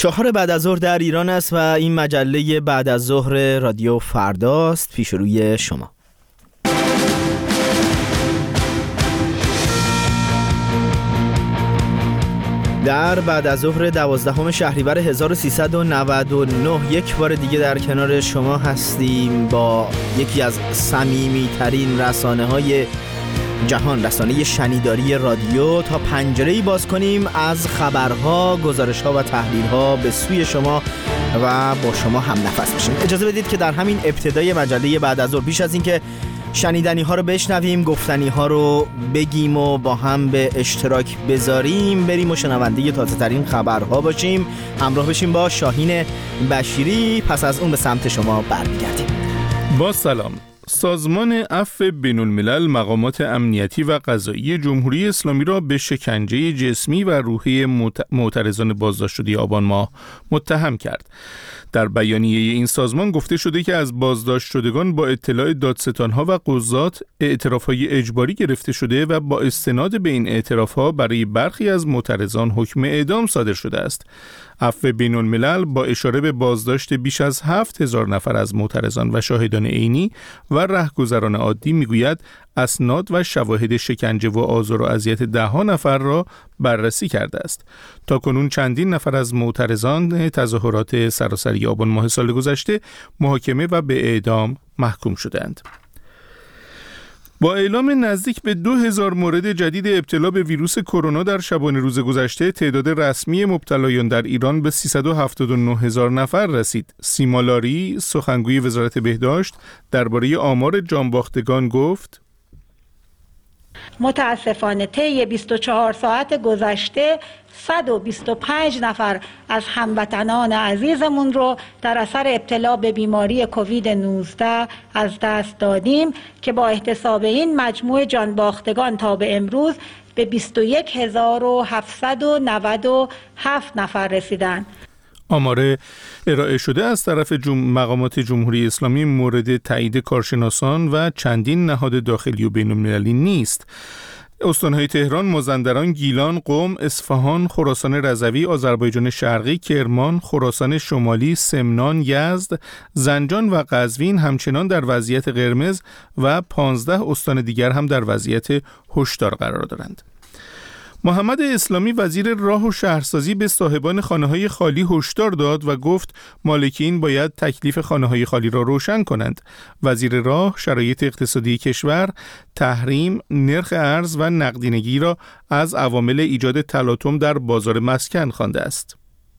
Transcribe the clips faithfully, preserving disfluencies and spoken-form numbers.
چهار بعد از ظهر در ایران است و این مجله بعد از ظهر رادیو فرداست. پیش روی شما. در بعد از ظهر دوازدهم شهریور هزار و سیصد و نود و نه یک بار دیگه در کنار شما هستیم با یکی از صمیمی‌ترین رسانه‌های جهان، رسانه شنیداری رادیو، تا پنجره‌ای باز کنیم از خبرها، گزارش‌ها و تحلیل‌ها به سوی شما و با شما هم نفس بشیم. اجازه بدید که در همین ابتدای مجله بعد از ظهر، پیش از اینکه شنیدنی ها رو بشنویم، گفتنی ها رو بگیم و با هم به اشتراک بذاریم، بریم و شنونده تازه ترین خبرها باشیم. همراه بشیم با شاهین بشیری. پس از اون به سمت شما برمیگردیم. با سلام. سازمان عفو بین‌الملل مقامات امنیتی و قضایی جمهوری اسلامی را به شکنجه جسمی و روحی معترضان بازداشت شده آبان ماه متهم کرد. در بیانیه این سازمان گفته شده که از بازداشت شدگان با اطلاع دادستان‌ها و قضات اعتراف‌های اجباری گرفته شده و با استناد به این اعتراف‌ها برای برخی از معترضان حکم اعدام صادر شده است. عفو بین‌الملل با اشاره به بازداشت بیش از هفت هزار نفر از معترضان و شاهدان عینی و رهگذران عادی میگوید اسناد و شواهد شکنجه و آزار و اذیت ده ها نفر را بررسی کرده است. تاکنون چندین نفر از معترضان تظاهرات سراسری آبان ماه سال گذشته محاکمه و به اعدام محکوم شدند. با اعلام نزدیک به دو هزار مورد جدید ابتلا به ویروس کرونا در شبانه روز گذشته، تعداد رسمی مبتلایان در ایران به سیصد و هفتاد و نه هزار نفر رسید. سیما لاری، سخنگوی وزارت بهداشت، درباره آمار جانباختگان گفت: متاسفانه طی بیست و چهار ساعت گذشته صد و بیست و پنج نفر از هموطنان عزیزمون رو در اثر ابتلا به بیماری کووید نوزده از دست دادیم که با احتساب این مجموع جانباختگان تا به امروز به بیست و یک هزار و هفتصد و نود و هفت نفر رسیدند. آمار ارائه شده از طرف جم... مقامات جمهوری اسلامی مورد تایید کارشناسان و چندین نهاد داخلی و بین‌المللی نیست. استان‌های تهران، مازندران، گیلان، قم، اصفهان، خراسان رضوی، آذربایجان شرقی، کرمان، خراسان شمالی، سمنان، یزد، زنجان و قزوین همچنان در وضعیت قرمز و پانزده استان دیگر هم در وضعیت هشدار قرار دارند. محمد اسلامی وزیر راه و شهرسازی به صاحبان خانه‌های خالی هشدار داد و گفت مالکین باید تکلیف خانه‌های خالی را روشن کنند. وزیر راه شرایط اقتصادی کشور، تحریم، نرخ ارز و نقدینگی را از عوامل ایجاد تلاطم در بازار مسکن خوانده است.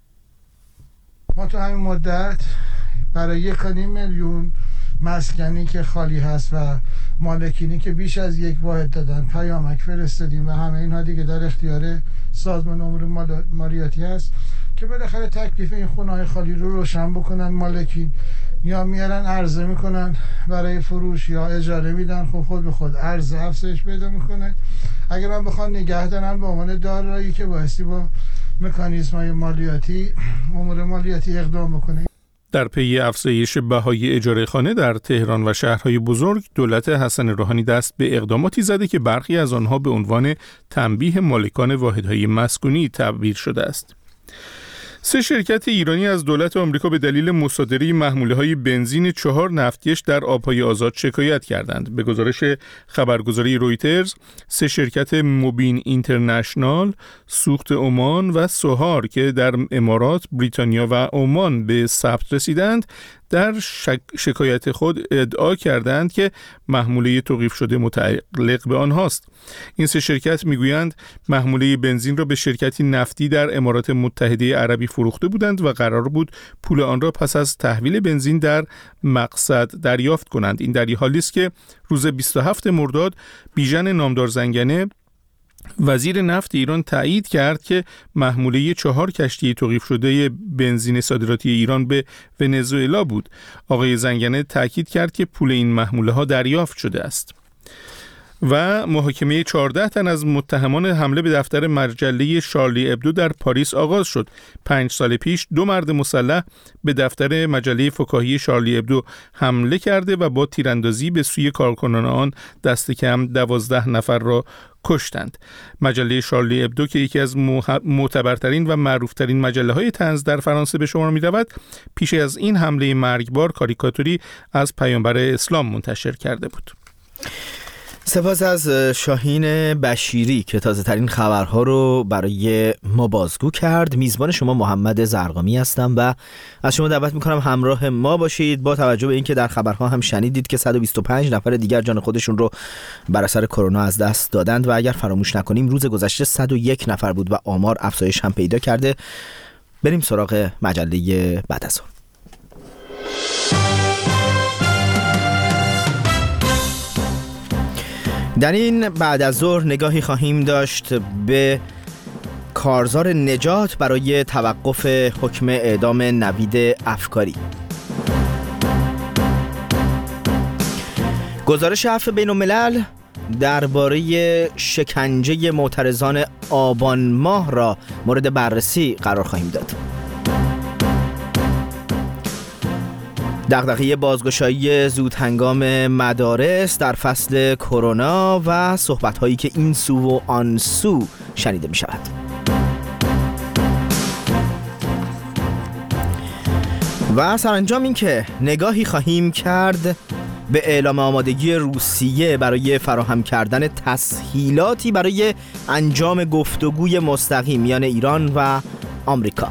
ما تو همین مدت برای یک و نیم میلیون مسکنی که خالی هست و مالکینی که بیش از یک واحد دادن پیامک فرستادیم و همه اینها دیگه در اختیار سازمان امور مالیاتی هست که بالاخره تکلیف این خونه‌های خالی رو روشن بکنن. مالکین یا میارن عرضه میکنن برای فروش یا اجاره میدن، خب خود به خود عرضه افزایش پیدا میکنه. اگر هم بخوان نگه دارن به عنوان دارایی که بایستی با مکانیزم‌های مالیاتی امور مالیاتی اقدام بکنه. در پی افزایش بهای اجاره خانه در تهران و شهرهای بزرگ، دولت حسن روحانی دست به اقداماتی زده که برخی از آنها به عنوان تنبیه مالکان واحدهای مسکونی تعبیر شده است. سه شرکت ایرانی از دولت آمریکا به دلیل مصادره محموله‌های بنزین چهار نفتکش در آب‌های آزاد شکایت کردند. به گزارش خبرگزاری رویترز، سه شرکت موبین اینترنشنال، سوخت عمان و سوهار که در امارات، بریتانیا و عمان به ثبت رسیدند، در شک... شکایت خود ادعا کردند که محموله توقیف شده متعلق به آنهاست. این سه شرکت میگویند محموله بنزین را به شرکتی نفتی در امارات متحده عربی فروخته بودند و قرار بود پول آن را پس از تحویل بنزین در مقصد دریافت کنند. این در حالی است که روز بیست و هفتم مرداد بیژن نامدار زنگنه، وزیر نفت ایران، تایید کرد که محموله چهار کشتی توقیف شده بنزین صادراتی ایران به ونزوئلا بود. آقای زنگنه تاکید کرد که پول این محموله ها دریافت شده است. و محاکمه چهارده تن از متهمان حمله به دفتر مجله شارلی ابدو در پاریس آغاز شد. پنج سال پیش دو مرد مسلح به دفتر مجله فکاهی شارلی ابدو حمله کرده و با تیراندازی به سوی کارکنان آن دست کم دوازده نفر را کشتند. مجله شارلی ابدو که یکی از معتبرترین و معروفترین مجله‌های طنز در فرانسه به شمار می‌رود، پیش از این حمله مرگبار کاریکاتوری از پیامبر اسلام منتشر کرده بود. سپاس از شاهین بشیری که تازه ترین خبرها رو برای ما بازگو کرد. میزبان شما محمد زرقامی هستم و از شما دعوت میکنم همراه ما باشید. با توجه به اینکه در خبرها هم شنیدید که صد و بیست و پنج نفر دیگر جان خودشون رو بر اثر کرونا از دست دادند و اگر فراموش نکنیم روز گذشته صد و یک نفر بود و آمار افزایش هم پیدا کرده. بریم سراغ مجله بعد از ظهر. در این بعد از ظهر نگاهی خواهیم داشت به کارزار نجات برای توقف حکم اعدام نوید افکاری. گزارش عفو بین الملل درباره شکنجه معترضان آبان ماه را مورد بررسی قرار خواهیم داد. دغدغه بازگشایی زودهنگام مدارس در فصل کرونا و صحبت‌هایی که این سو و آن سو شنیده می شود. و سرانجام این که نگاهی خواهیم کرد به اعلام آمادگی روسیه برای فراهم کردن تسهیلاتی برای انجام گفتگوی مستقیم میان ایران و آمریکا.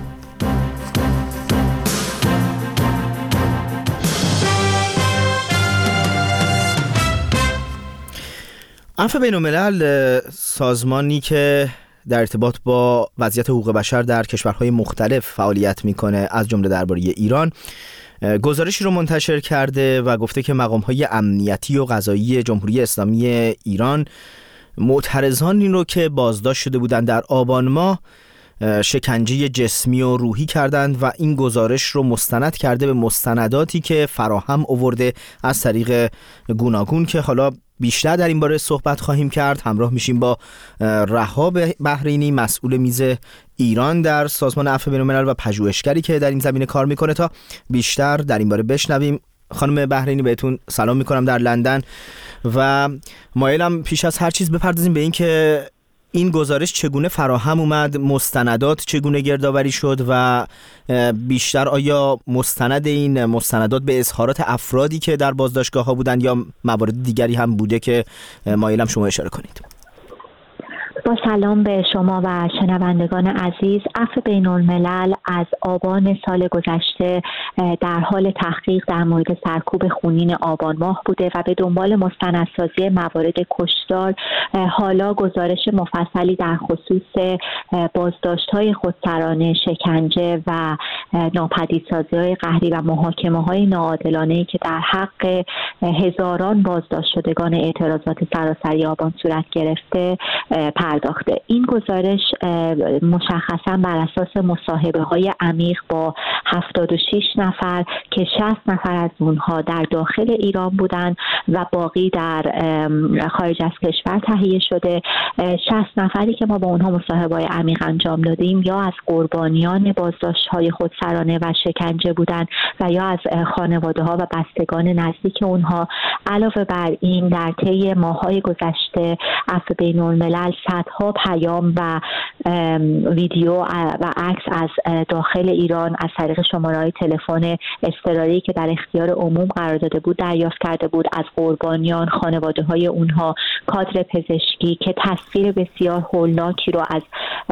عفو بین الملل سازمانی که در ارتباط با وضعیت حقوق بشر در کشورهای مختلف فعالیت میکنه از جمله درباره ایران گزارشی رو منتشر کرده و گفته که مقام‌های امنیتی و قضایی جمهوری اسلامی ایران معترضانی رو که بازداشت شده بودند در آبان ماه شکنجه جسمی و روحی کردند و این گزارش رو مستند کرده به مستنداتی که فراهم آورده از طریق گوناگون که حالا بیشتر در این باره صحبت خواهیم کرد. همراه میشیم با رهاب بحرینی مسئول میز ایران در سازمان عفو بین الملل و پژوهشگری که در این زمینه کار میکنه تا بیشتر در این باره بشنویم. خانم بحرینی بهتون سلام میکنم در لندن و مایلم پیش از هر چیز بپردازیم به این که این گزارش چگونه فراهم اومد، مستندات چگونه گردآوری شد و بیشتر آیا مستند این مستندات به اظهارات افرادی که در بازداشتگاه ها بودند یا موارد دیگری هم بوده که مایلم شما اشاره کنید. با سلام به شما و شنوندگان عزیز. عفو بین الملل از آبان سال گذشته در حال تحقیق در مورد سرکوب خونین آبان ماه بوده و به دنبال مستندسازی موارد کشتار حالا گزارش مفصلی در خصوص بازداشت‌های خودسرانه، شکنجه و ناپدیدسازی‌های قهری و محاکمه‌های ناعادلانه‌ای که در حق هزاران بازداشت شدگان اعتراضات سراسری آبان صورت گرفته پرداخته. این گزارش مشخصا بر اساس مصاحبه‌های عمیق با هفتاد و شش نفر که شصت نفر از اونها در داخل ایران بودند و باقی در خارج از کشور تهیه شده. شصت نفری که ما با اونها مصاحبه‌های عمیق انجام دادیم یا از قربانیان بازداشت‌های خودسرانه و شکنجه بودند و یا از خانواده‌ها و بستگان نزدیک اونها. علاوه بر این در طی ماه‌های گذشته عفو بین الملل صدها پیام و ویدیو و عکس از داخل ایران از طریق شماره‌های تلفن اضطراری که در اختیار عموم قرار داده بود دریافت کرده بود از قربانیان، خانواده‌های اونها، کادر پزشکی که تصویر بسیار هولناکی رو از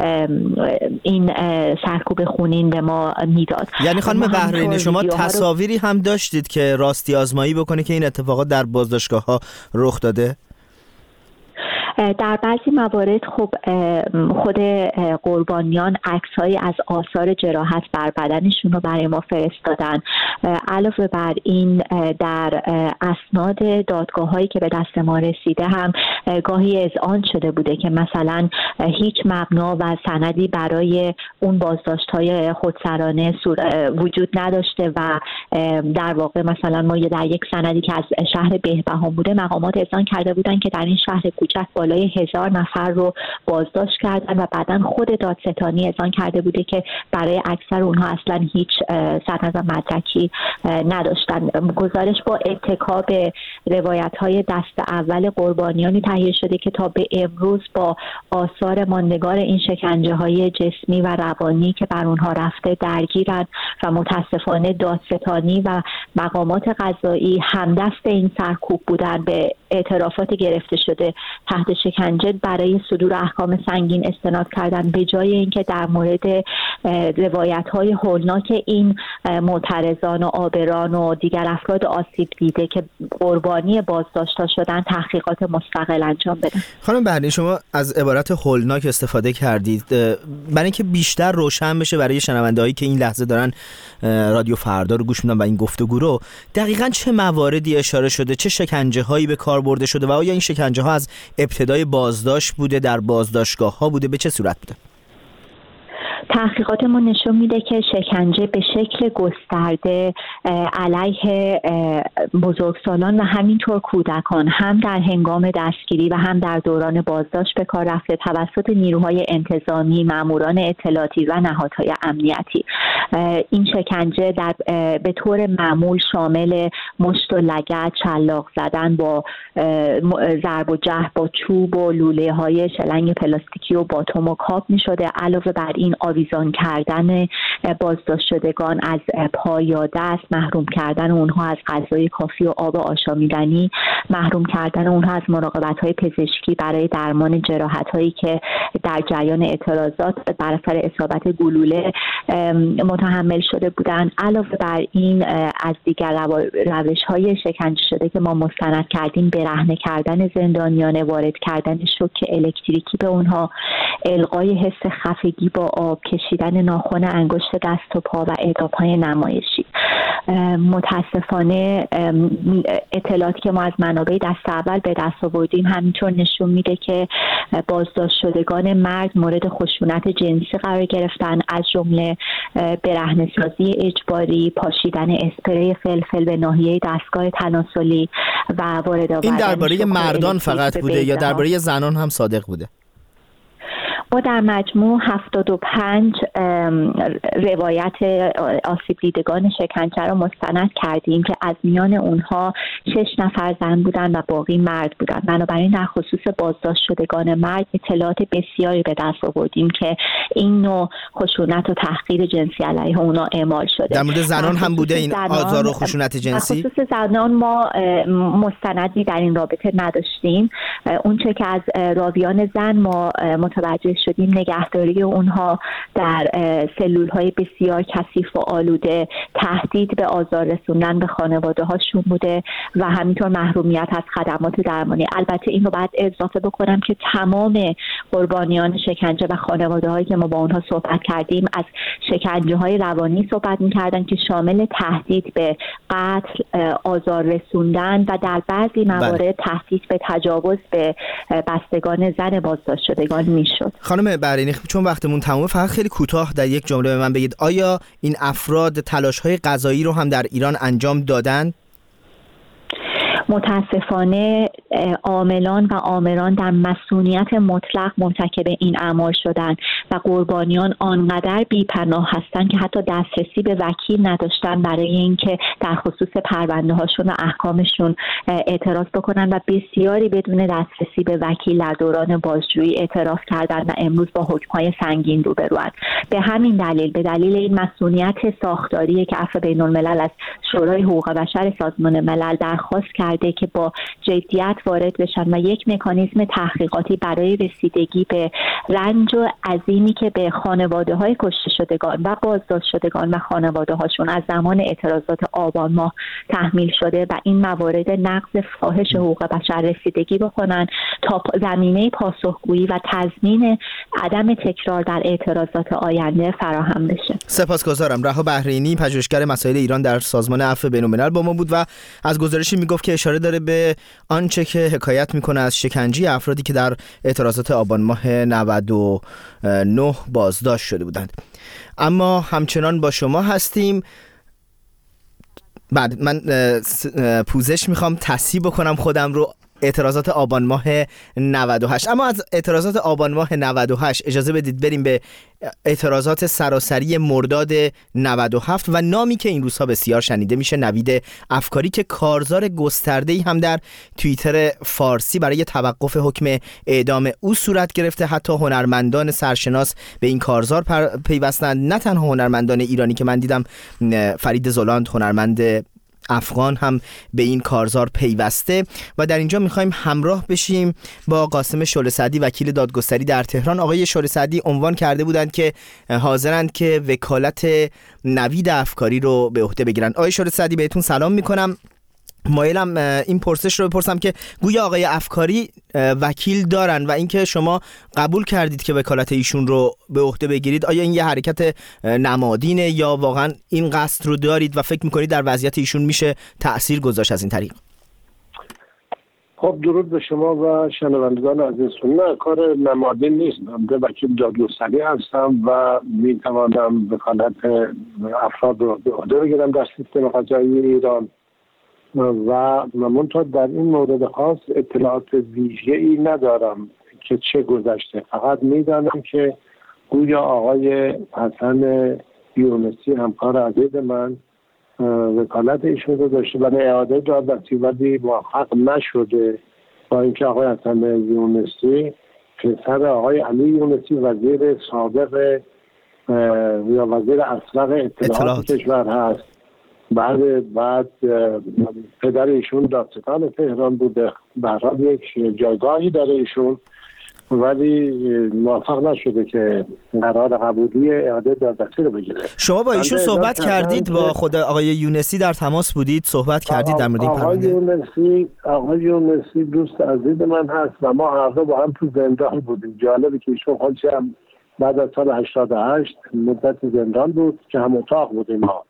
این سرکوب خونین به ما میداد. یعنی خانم بحرینی شما تصاویری هم داشتید که راستی آزمایی بکنه که این اتفاقات در بازداشتگاه‌ها رخ داده؟ در بعضی موارد خب خود قربانیان عکس‌هایی از آثار جراحت بر بدنشون رو برای ما فرستادن. علاوه بر این در اسناد دادگاه‌هایی که به دست ما رسیده هم گاهی اذعان شده بوده که مثلا هیچ مبنا و سندی برای اون بازداشت‌های خودسرانه وجود نداشته و در واقع مثلا ما در یک سندی که از شهر بهبهان بوده مقامات اذعان کرده بودن که در این شهر کوچک بالای هزار نفر رو بازداشت کردن و بعداً خود دادستانی اذعان کرده بوده که برای اکثر اونها اصلا هیچ سند و مدرکی نداشتن. گزارش با اتکا به روایت‌های دست اول قربانیانی تهیه شده که تا به امروز با آثار ماندگار این شکنجه‌های جسمی و روانی که بر اونها رفته درگیرن و متاسفانه دادستانی و مقامات قضایی همدست این سرکوب بودن، به اعترافات گرفته شده تحت شکنجه برای صدور احکام سنگین استناد کردن، به جای اینکه در مورد روایت‌های هولناک این معترضان و آبران و دیگر افراد آسیب دیده که قربانی بازداشت‌ها شدن تحقیقات مستقل انجام بدن. خانم بهرینی، شما از عبارت هولناک استفاده کردید برای اینکه بیشتر روشن بشه برای شنونده‌هایی که این لحظه دارن رادیو فردا رو گوش میدن و این گفتگو رو، دقیقاً چه مواردی اشاره شده، چه شکنجه‌هایی به کار برده شده و آیا این شکنجه‌ها از ابتدای بازداشت بوده، در بازداشتگاه‌ها بوده، به چه صورت بوده؟ تحقیقات ما نشون میده که شکنجه به شکل گسترده علیه بزرگسالان و همینطور کودکان هم در هنگام دستگیری و هم در دوران بازداشت به کار رفته توسط نیروهای انتظامی، ماموران اطلاعاتی و نهادهای امنیتی. این شکنجه در به طور معمول شامل مشت و لگد، چلاق زدن با ضرب و جرح با چوب و لوله های شلنگ پلاستیکی و باتوم و کاب می شده. علاوه بر این آویزان کردن بازداشت شدگان از پا یا دست، محروم کردن اونها از غذای کافی و آب آشامیدنی، محروم کردن اونها از مراقبت‌های پزشکی برای درمان جراحت‌هایی که در جریان اعتراضات بر اثر اصابت گلوله متحمل شده بودند. علاوه بر این از دیگر روش‌های شکنجه شده که ما مستند کردیم، برهنه کردن زندانیان، وارد کردن شوک الکتریکی به اونها، القای حس خفگی با آب، کشیدن ناخن انگشت دست و پا و اعدام‌های نمایشی. متاسفانه اطلاعاتی که ما از منابع دست اول به دست آوردیم همینطور نشون میده که بازداشت شدگان مرد مورد خشونت جنسی قرار گرفتن، از جمله برهنه‌سازی اجباری، پاشیدن اسپری فلفل به ناحیه دستگاه تناسلی و وارد آوردن. این درباره مردان فقط بوده یا درباره زنان هم صادق بوده؟ ما در مجموع هفتاد و پنج روایت آسیب دیدگان شکنجه را مستند کردیم که از میان اونها شش نفر زن بودن و باقی مرد بودن. بنابراین در خصوص بازداشت شدگان مرد اطلاعات بسیاری به دست آوردیم که این نوع خشونت و تحقیر جنسی علیه اونا اعمال شده. در مورد زنان هم بوده این آزار و خشونت جنسی؟ در خصوص زنان ما مستندی در این رابطه نداشتیم. اون چه که از راویان زن ما متوجه شدیم نگهداری اونها در سلول‌های بسیار کثیف و آلوده، تهدید به آزار رسوندن به خانواده هاشون بوده و همینطور محرومیت از خدمات درمانی. البته این رو باید اضافه بکنم که تمام قربانیان شکنجه و خانواده هایی که ما با اونها صحبت کردیم از شکنجه های روانی صحبت می‌کردن که شامل تهدید به قتل، آزار رسوندن و در بعضی موارد تهدید به تجاوز به بستگان زن بازداشت شدگان میشد. خانم بهرینی، چون وقتمون تمومه، فقط خیلی کوتاه در یک جمله به من بگید آیا این افراد تلاش‌های قضایی رو هم در ایران انجام دادن؟ متاسفانه عاملان و آمران در مسئولیت مطلق مرتکب این اعمال شدند و قربانیان آنقدر بی‌پناه هستند که حتی دسترسی به وکیل نداشتن برای اینکه در خصوص پرونده هاشون و احکامشون اعتراض بکنن و بسیاری بدون دسترسی به وکیل در دوران بازجویی اعتراف کردند و امروز با حکم‌های سنگین روبروند. به همین دلیل، به دلیل این مسئولیت ساختاری که عفو بین‌الملل از شورای حقوق بشر سازمان ملل درخواست کرد کرده که با جدیت وارد بشن و یک مکانیزم تحقیقاتی برای رسیدگی به رنج و عظیمی که به خانواده های کشته شدگان و بازداشت شدگان و خانواده هاشون از زمان اعتراضات آبان ماه تحمیل شده و این موارد نقض فاحش حقوق بشر رسیدگی بکنن تا زمینه پاسخگویی و تضمین عدم تکرار در اعتراضات آینده فراهم بشه. سپاسگزارم. رها بحرینی، پژوهشگر مسائل ایران در سازمان عفو بین‌الملل با ما بود و از گزارشی میگفت که اشاره داره به آنچه که حکایت میکنه از شکنجه افرادی که در اعتراضات آبان ماه نود و نه بازداشت شده بودند. اما همچنان با شما هستیم. بعد من پوزش میخوام تصحیح بکنم خودم رو، اعتراضات آبان ماه نود و هشت. اما از اعتراضات آبان ماه نود و هشت اجازه بدید بریم به اعتراضات سراسری مرداد نود و هفت و نامی که این روزها بسیار شنیده میشه، نوید افکاری، که کارزار گسترده‌ای هم در توییتر فارسی برای توقف حکم اعدام او صورت گرفته. حتی هنرمندان سرشناس به این کارزار پیوستند، نه تنها هنرمندان ایرانی که من دیدم، فرید زلاند هنرمند افغان هم به این کارزار پیوسته. و در اینجا میخوایم همراه بشیم با قاسم شعله سعدی، وکیل دادگستری در تهران. آقای شعله سعدی عنوان کرده بودند که حاضرند که وکالت نوید افکاری رو به عهده بگیرن. آقای شعله سعدی بهتون سلام میکنم. مایلم این پرسش رو بپرسم که گویا آقای افکاری وکیل دارن و اینکه شما قبول کردید که وکالت ایشون رو به عهده بگیرید، آیا این یه حرکت نمادینه یا واقعا این قصد رو دارید و فکر میکنید در وضعیت ایشون میشه تأثیر گذاشت از این طریق؟ خب درود به شما و شنوندگان عزیزتون. نه، کار نمادین نیست. من وکیل دادگستری هستم و میتوانم وکالت افراد رو به عهده بگیرم در سیستم قضایی ایران و منتها در این مورد خاص اطلاعات ویژه‌ای ندارم که چه گذشته. فقط میدانم که گویا آقای حسن یونسی همکار عزیز من وکالت ایشون رو داشته برای اعاده دادرسی ولی موفق نشده، با اینکه آقای حسن یونسی پسر آقای علی یونسی وزیر سابق یا وزیر اسبق اطلاعات کشور هست. بعد بعد پدر ایشون دادستان تهران بوده، به هر حال یک جایگاهی داره ایشون، ولی موفق نشده که قرار قبولی اعاده دادرسی رو بگیره. شما با ایشون صحبت کردید؟ با خود آقای یونسی در تماس بودید؟ صحبت کردید در مورد این پرونده؟ آقای یونسی آقای یونسی دوست عزیز من هست و ما هر دو با هم تو زندان بودیم. جالبه که ایشون خودش هم بعد از سال هشتاد و هشت مدت زندان بود که هم اتاق بودیم ما،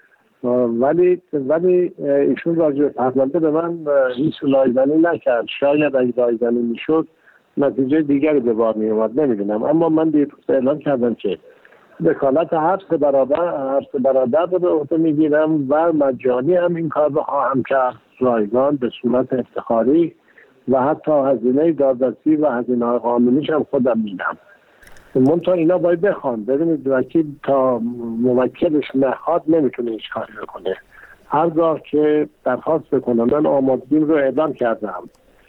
ولی ولی ایشون راجع به پرونده به من هیچ رایزنی نکرد. شاید اگه رایزنی میشد نتیجه دیگری به بار می اومد، نمیدونم. اما من دیروز اعلام کردم که وکالت هر سه برادر هر سه برادر رو به عهده میگیرم و مجانی هم این کار رو خواهم کرد، رایگان به صورت افتخاری و حتی هزینه دادرسی و هزینه قانونیش هم خودم میدم. منتها اینا باید بخوان. ببینید وکیل تا موکلش نخواد نمیتونه هیچ کاری بکنه. هرگاه که درخواست بکنم، من آمادگیم رو اعلام کردم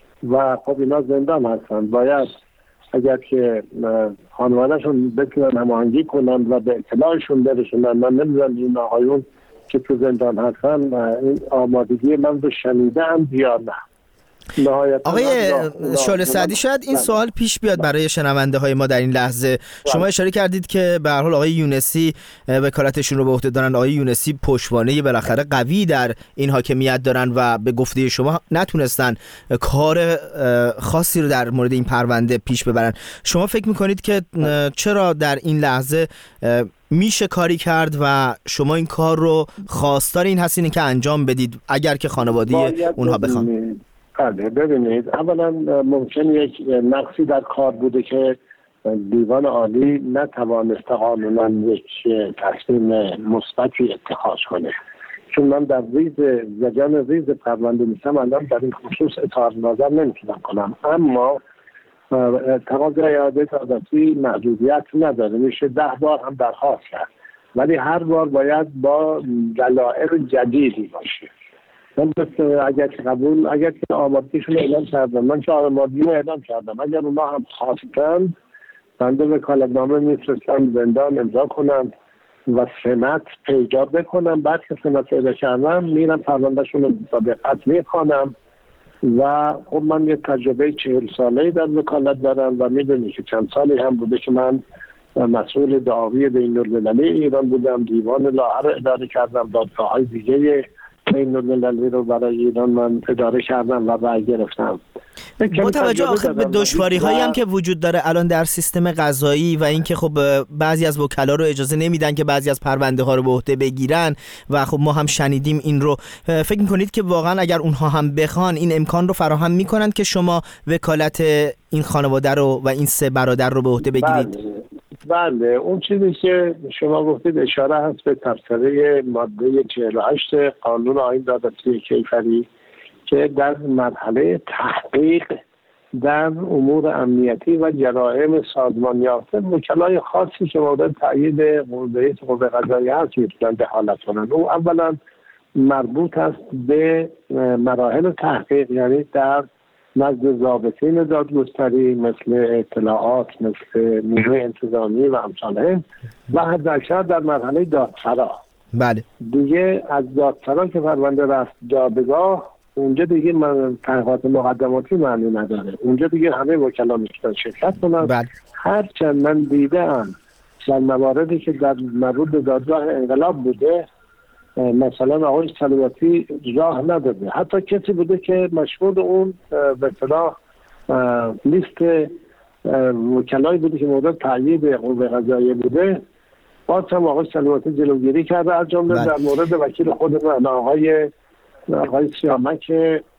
و خب اینا زندان هستن، باید اگر که خانوادهشون بتونن هماهنگی کنن و به اطلاعشون برسونن. من نمیدونم این آقایون که تو زندان هستن این آمادگی من رو شنیدن یا نه. آقای شعله سعدی، شاید این سوال پیش بیاد برای شنونده های ما در این لحظه. شما اشاره کردید که به هر حال آقای یونسی وکالتشون رو به عهده دارن. آقای یونسی پشتوانه بالاخره قوی در این حاکمیت دارن و به گفته شما نتونستن کار خاصی رو در مورد این پرونده پیش ببرن. شما فکر میکنید که چرا در این لحظه میشه کاری کرد و شما این کار رو خواستار این هستین که انجام بدید اگر که خانواده اونها بخوان؟ بله، ببینید، اولا ممکن یک نقصی در کار بوده که دیوان عالی نتوانست قانونا یک تصمیم مثبتی اتخاذ کنه. چون من در ریز زجان ریز پرونده نیستم، الان در این خصوص اظهار نظر نمیتونم کنم. اما تقاضای اعاده دادرسی محدودیت نداره، میشه ده بار هم درخواست کرد، ولی هر بار باید با دلایل جدیدی باشه. من اگر که قبول اگر که آمادگیشون اعلام کردم، من که آمادگیشون اعلام کردم، اگر اونا هم خواستن بنده وکالتنامه میفرستم زندان امضا کنم و سند پیدا بکنم. بعد که سند پیدا کردم میرم پروندهشون رو با دقت میخوانم و خب من یه تجربه چهل ساله‌ای در وکالت دارم و میدونی که چند سالی هم بوده که من مسئول دعاوی بین‌المللی ایران بودم، دیوان لاهر اداره کردم، دادگاه‌های دیگه بین‌المللی رو برای ایران من اداره کردم و برگرفتم. با توجه آخر به دشواری هایی هم که وجود داره الان در سیستم قضایی و اینکه خب بعضی از وکلا رو اجازه نمیدن که بعضی از پرونده ها رو به عهده بگیرن و خب ما هم شنیدیم این رو، فکر میکنید که واقعا اگر اونها هم بخوان این امکان رو فراهم میکنن که شما وکالت این خانواده رو و این سه برادر رو به عهده بگیرید؟ بله, بله. اون چیزی که شما گفتید اشاره هست به تفسیره ماده چهل و هشت قانون آیین دادرسی کیفری که در مرحله تحقیق در امور امنیتی و جرائم سازمان یافته وکلای خاصی که مورد تأیید رئیس قوه قضاییه هست میتونن دخالت کنند. او اولا مربوط است به مراحل تحقیق، یعنی در نزد ضابطین دادگستری مثل اطلاعات، مثل نیروی انتظامی و امثال و حداکثر در مرحله دادسرا. بله. دیگه از دادسرا که پرونده رفت دادگاه، اونجا دیگه من تحقیقات مقدماتی معنی نداره، اونجا دیگه همه وکلا میتونن شرکت کنن. بله. هرچند من دیدم در مواردی که در مربوط به دادگاه انقلاب بوده، مثلا آقای سلواتی راه نداده، حتی کسی بوده که مشهور اون به اصطلاح لیست وکلایی بوده که مورد تأیید قوه قضاییه بوده، باز هم آقای سلواتی جلوگیری کرده، از جمله در مورد وکیل خودمون آقای آقای سیامک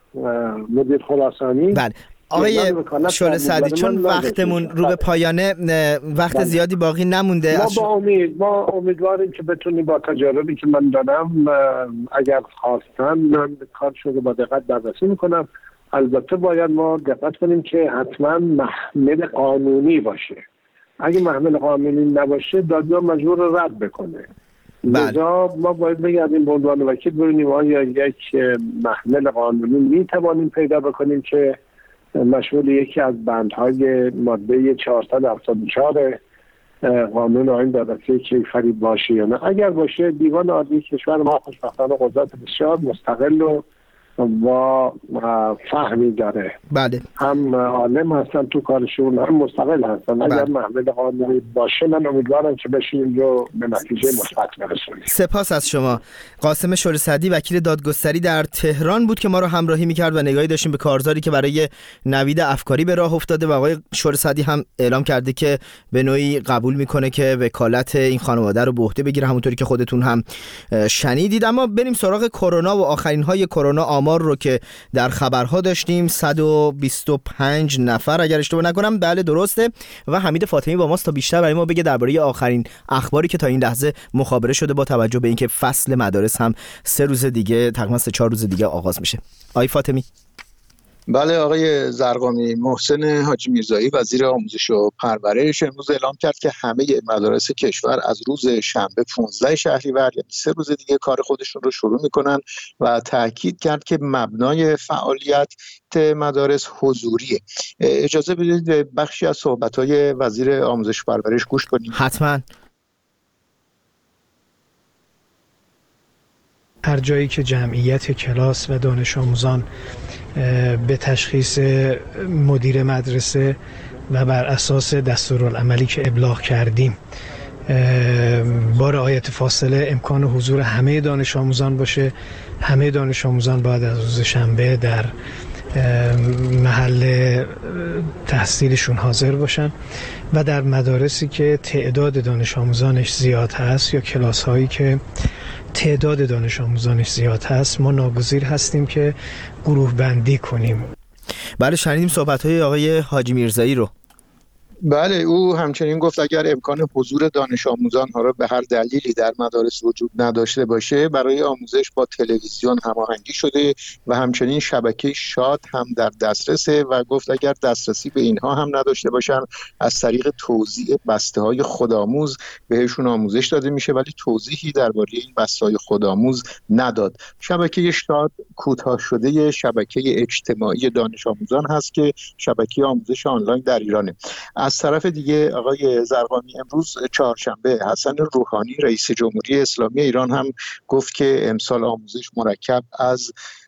مدیر خراسانی. بله. آقای شعله سعدی، چون وقتمون رو به پایانه، وقت بله. زیادی باقی نمونده، ما با امید ما امیدواریم که بتونیم با تجاربی که من دارم اگر خواستن من کارشون رو با دقت بررسی میکنم. البته باید ما دقت کنیم که حتما محمل قانونی باشه. اگه محمل قانونی نباشه دادگاه مجبور رد بکنه. لذا ما باید بگردیم به عنوان وکیل ببینیم آیا یک محمل قانونی میتوانیم پیدا بکنیم که مشمول یکی از بندهای ماده چهارصد و هفتاد و چهار قانون آیین دادرسی کیفری باشه یا نه. اگر باشه دیوان عالی کشور ما خوشبختانه قدرت بسیار مستقل و با فهمی داره. بله. هم عالم هستن تو کارشون، هم مستقل هستن. اگر محمل قانونی باشه من امیدوارم که بشیم رو به نتیجه مثبت برسونیم. سپاس از شما. قاسم شعله سعدی وکیل دادگستری در تهران بود که ما رو همراهی میکرد و نگاهی داشتیم به کارزاری که برای نوید افکاری به راه افتاده و آقای شعله سعدی هم اعلام کرده که به نوعی قبول میکنه که وکالت این خانواده رو به عهده بگیره، همونطوری که خودتون هم شنیدید. اما بریم سراغ کرونا و آخرین های کرونا. آمار رو که در خبرها داشتیم صد و بیست و پنج نفر اگر اشتباه نکنم، بله درسته، و حمید فاطمی با ماست تا بیشتر برای ما بگه درباره آخرین اخباری که تا این لحظه مخابره شده با توجه به اینکه فصل مدارس هم سه روز دیگه تقریبا سه چهار روز دیگه آغاز میشه. آقای فاطمی. بله آقای زرقامی، محسن حاجی میرزایی وزیر آموزش و پرورش امروز اعلام کرد که همه مدارس کشور از روز شنبه پانزده شهریور یعنی سه روز دیگه کار خودشون رو شروع میکنن و تاکید کرد که مبنای فعالیت مدارس حضوریه. اجازه بدید بخشی از صحبت‌های وزیر آموزش و پرورش گوش کنیم. حتماً. هر جایی که جمعیت کلاس و دانش آموزان به تشخیص مدیر مدرسه و بر اساس دستورالعملی که ابلاغ کردیم با رعایت فاصله امکان حضور همه دانش آموزان باشه، همه دانش آموزان باید از روز شنبه در محل تحصیلشون حاضر باشن و در مدارسی که تعداد دانش آموزانش زیاد هست یا کلاس هایی که تعداد دانش آموزانش زیاد هست ما ناگزیر هستیم که گروه بندی کنیم. بله شنیدیم صحبت‌های آقای حاجی میرزایی رو. بله او همچنین گفت اگر امکان حضور دانش آموزان ها را به هر دلیلی در مدارس وجود نداشته باشه برای آموزش با تلویزیون هماهنگی شده و همچنین شبکه شاد هم در دسترسه و گفت اگر دسترسی به اینها هم نداشته باشن از طریق توزیع بسته های خودآموز بهشون آموزش داده میشه، ولی توضیحی درباره این بسته های خودآموز نداد. شبکه شاد کوتاه شده شبکه اجتماعی دانش آموزان هست که شبکه آموزش آنلاین در ایرانه. از طرف دیگه آقای زرقامی امروز چهارشنبه حسن روحانی رئیس جمهوری اسلامی ایران هم گفت که امسال آموزش مرکب از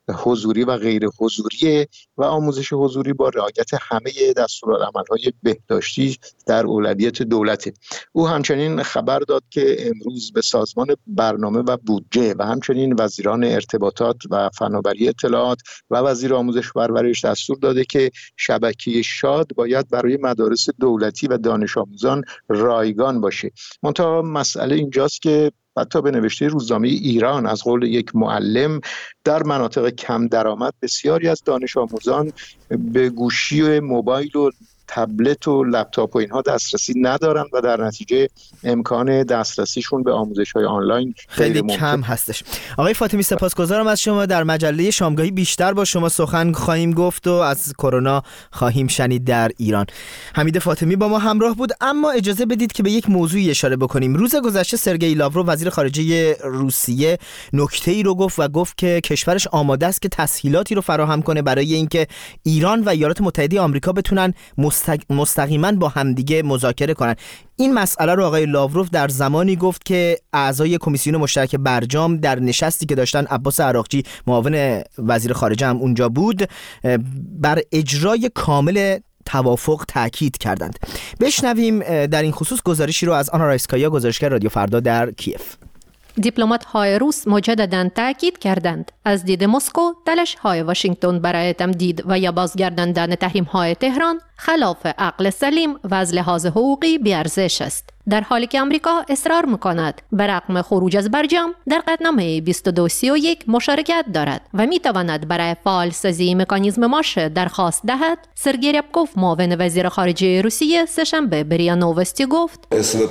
حضوری و غیر حضوری و آموزش حضوری با رعایت همه دستورالعمل‌های بهداشتی در اولویت دولته. او همچنین خبر داد که امروز به سازمان برنامه و بودجه و همچنین وزیران ارتباطات و فناوری اطلاعات و وزیر آموزش و پرورش دستور داده که شبکه شاد باید برای مدارس دولتی و دانش آموزان رایگان باشه. منتها مسئله اینجاست که حتی به نوشته روزنامه ایران از قول یک معلم در مناطق کم درآمد بسیاری از دانش آموزان به گوشی و موبایل و تبلت و لپتاپ و اینها دسترسی ندارن و در نتیجه امکان دسترسیشون به آموزش‌های آنلاین خیلی کم هستش. آقای فاطمی سپاسگزارم از شما. در مجله شامگاهی بیشتر با شما سخن خواهیم گفت و از کرونا خواهیم شنید در ایران. حمید فاطمی با ما همراه بود. اما اجازه بدید که به یک موضوعی اشاره بکنیم. روز گذشته سرگئی لاوروف وزیر خارجه روسیه نکته‌ای رو گفت و گفت که کشورش آماده است که تسهیلاتی رو فراهم کنه برای اینکه ایران و ایالات متحده آمریکا بتونن مستقیما با همدیگه مذاکره کنن. این مسئله رو آقای لاوروف در زمانی گفت که اعضای کمیسیون مشترک برجام در نشستی که داشتن، عباس عراقچی معاون وزیر خارجه هم اونجا بود، بر اجرای کامل توافق تاکید کردند. بشنویم در این خصوص گزارشی رو از آنا رایسکایا، گزارشگر رادیو فردا در کیف. دیپلمات‌های روس مجدداً تاکید کردند از دید مسکو تلاش‌های واشنگتن برای تمدید و یا بازگرداندن تحریم‌های تهران خلاف عقل سلیم و از لحاظ حقوقی بی‌ارزش است، در حالی که آمریکا اصرار می‌کند به رغم خروج از برجام در قطعنامه بیست و دو سی و یک مشارکت دارد و می‌تواند برای فعال‌سازی مکانیزم ماشه درخواست دهد. سرگئی ریابکوف معاون وزیر خارجه روسیه سه‌شنبه به ریا نووستی گفت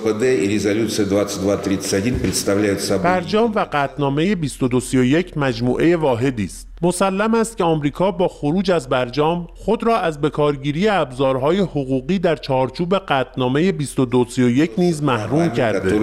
برجام و قطعنامه بیست و دو سی و یک مجموعه واحدی است. مسلم است که آمریکا با خروج از برجام خود را از بکارگیری ابزارهای حقوقی در چارچوب قطعنامه بیست و دو سی و یک نیز محروم کرده.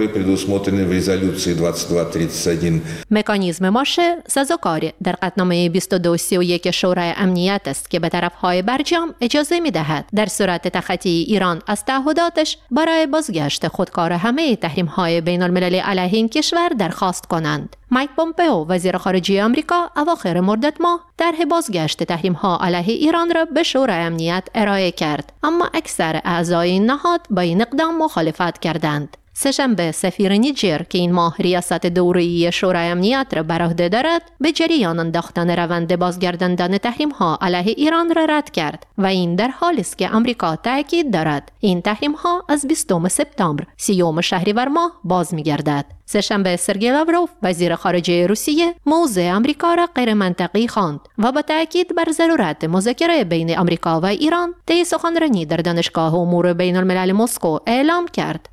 مکانیزم ماشه سازوکار در قطعنامه بیست و دو سی و یک شورای امنیت است که به طرفهای برجام اجازه می‌دهد در صورت تخطی ایران از تعهداتش برای بازگشت خودکار همه تحریم‌های بین‌المللی علیه این کشور درخواست کنند. مایک پومپئو وزیر خارجه آمریکا اواخر مرداد ماه طرح بازگشت تحریم‌ها علیه ایران را به شورای امنیت ارائه کرد، اما اکثر اعضای این نهاد با این اقدام مخالفت کردند. سه‌شنبه سفیر نیجر که این ماه ریاست دوره‌ای شورای امنیت را بر عهده دارد، به جریان انداختن روند بازگرداندن تحریم‌ها علیه ایران را رد کرد و این در حالی است که آمریکا تاکید دارد این تحریم‌ها از بیستم سپتامبر سیوم شهریور ماه باز می‌گردد. سه‌شنبه سرگئی لاوروف وزیر خارجه روسیه موضع آمریکا را غیر منطقی خواند و با تاکید بر ضرورت مذاکره بین آمریکا و ایران طی سخنرانی در دانشگاه امور بین الملل مسکو اعلام کرد.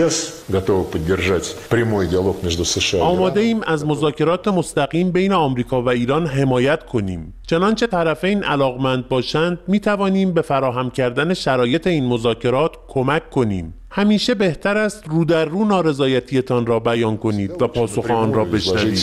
آماده ایم از مذاکرات مستقیم بین آمریکا و ایران حمایت کنیم. چنانچه طرفین علاقمند باشند می توانیم به فراهم کردن شرایط این مذاکرات کمک کنیم. همیشه بهتر است رو در رو نارضایتیتان را بیان کنید و پاسخ آن را بشنوید.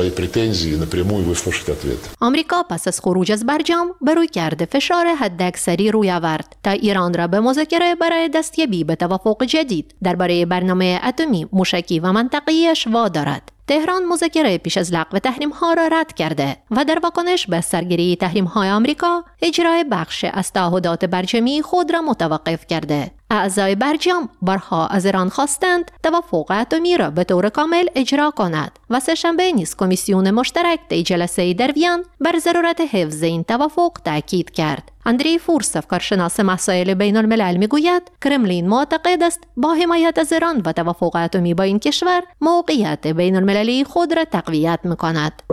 آمریکا پس از خروج از برجام به روی کرده فشار حداکثری روی آورد تا ایران را به مذاکره برای دستیابی به توافق جدید درباره برنامه اتمی موشکی و منطقه‌ایش وادارد. تهران مذاکره پیش از لغو تحریم‌ها را رد کرده و در واکنش به سرگیری تحریم‌های آمریکا اجرای بخش از تعهدات برجامی خود را متوقف کرده. اعضای برجام بارها از ایران خواستند توافق اتمی را به طور کامل اجرا کند و سه‌شنبه نیز کمیسیون مشترک در جلسه در وین بر ضرورت حفظ این توافق تاکید کرد. اندری فورسف کارشناس مسائل بین الملل میگوید کرملین معتقد است با حمایت از ایران و توافق اتمی با این کشور موقعیت بین المللی خود را تقویت میکند.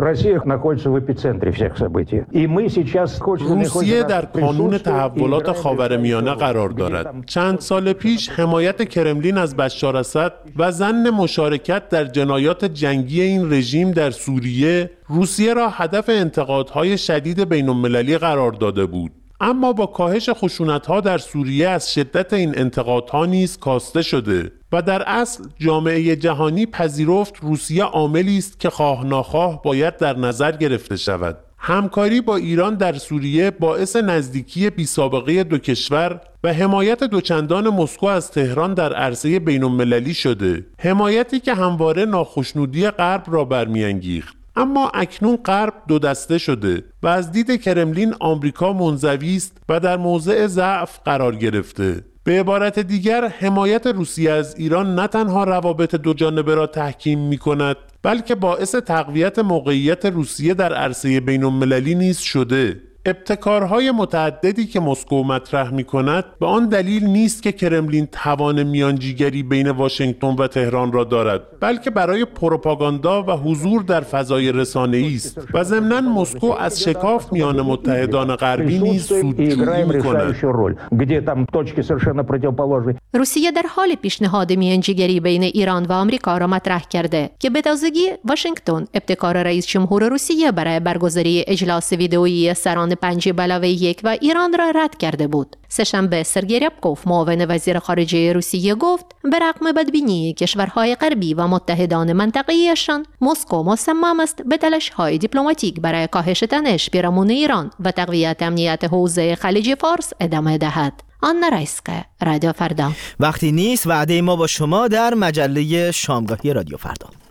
روسیه در کانون تحولات خاورمیانه قرار دارد. چند سال پیش حمایت کرملین از بشار اسد و ظن مشارکت در جنایات جنگی این رژیم در سوریه روسیه را هدف انتقادهای شدید بین المللی قرار داده بود. اما با کاهش خشونت‌ها در سوریه از شدت این انتقادها نیز کاسته شده و در اصل جامعه جهانی پذیرفت روسیه عاملی است که خواه ناخواه باید در نظر گرفته شود. همکاری با ایران در سوریه باعث نزدیکی بی‌سابقه دو کشور و حمایت دوچندان مسکو از تهران در عرصه بین‌المللی شده، حمایتی که همواره ناخشنودی غرب را برمی‌انگیخت. اما اکنون غرب دو دسته شده و از دید کرملین آمریکا منزوی است و در موضع ضعف قرار گرفته. به عبارت دیگر حمایت روسیه از ایران نه تنها روابط دو جانبه را تحکیم می کند، بلکه باعث تقویت موقعیت روسیه در عرصه بین المللی نیز شده. ابتکارهای متعددی که مسکو مطرح می کند به آن دلیل نیست که کرملین توان میانجیگری بین واشنگتن و تهران را دارد، بلکه برای پروپاگاندا و حضور در فضای رسانه‌ای است و ضمناً مسکو از شکاف میان متحدان غربی نیز سودجویی می کند. روسیه در حال پیشنهاد میانجیگری بین ایران و آمریکا را مطرح کرده که به تازگی واشنگتن ابتکار رئیس جمهور روسیه برای برگزاری اجلاس ویدئویی سران پنج علاوه یک و ایران را رد کرده بود. سه‌شنبه سرگئی ریبکوف معاون وزیر خارجه روسیه گفت به رغم بدبینی کشورهای غربی و متحدان منطقه‌ایشان، مسکو مصمم است به تلاش‌های دیپلماتیک برای کاهش تنش پیرامون ایران و تقویت امنیت حوزه خلیج فارس ادامه دهد. آنا رایسکا، رادیو فردا. وقتی نیست وعده ما با شما در مجله شامگاهی رادیو فردا.